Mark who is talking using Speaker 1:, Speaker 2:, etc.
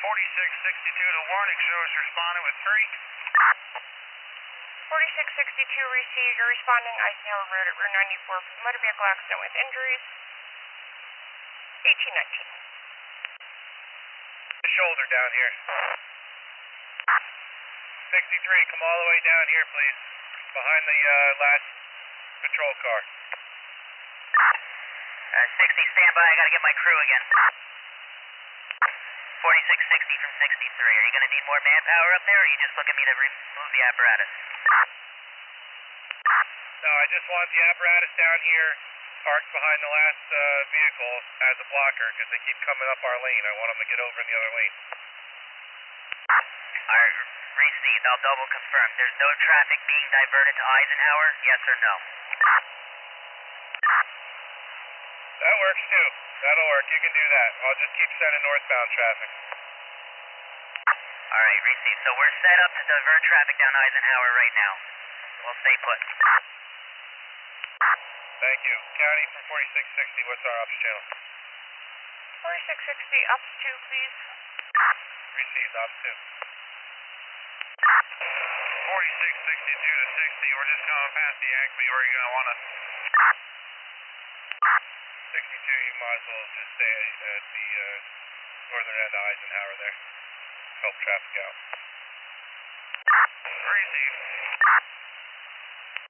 Speaker 1: 4662 to warning, show us responding with 3.
Speaker 2: 4662 received. You're responding Eisenhower Road at Route 94 for the motor vehicle accident with injuries. 1819.
Speaker 1: The shoulder down here. 63, come all the way down here, please. Behind the last patrol car.
Speaker 3: 60, stand by. I gotta get my crew again. 4660 from 63. Are you gonna need more manpower up there, or are you just looking at me to remove the apparatus?
Speaker 1: No, I just want the apparatus down here parked behind the last vehicle as a blocker because they keep coming up our lane. I want them to get over in the other lane.
Speaker 3: Alright, received. I'll double confirm. There's no traffic being diverted to Eisenhower, yes or no?
Speaker 1: That works too. That'll work. You can do that. I'll just keep sending northbound traffic.
Speaker 3: Alright, received. So we're set up to divert traffic down Eisenhower right now. We'll stay put.
Speaker 1: Thank you. County from 4660, what's our ops channel?
Speaker 2: 4660, ups 2, please.
Speaker 1: Received, ops 2. 4662 to 60, we're just coming past the Acme. Where are you going to want us? 62, you might as well just stay at the northern end of Eisenhower there. Help traffic out. Received.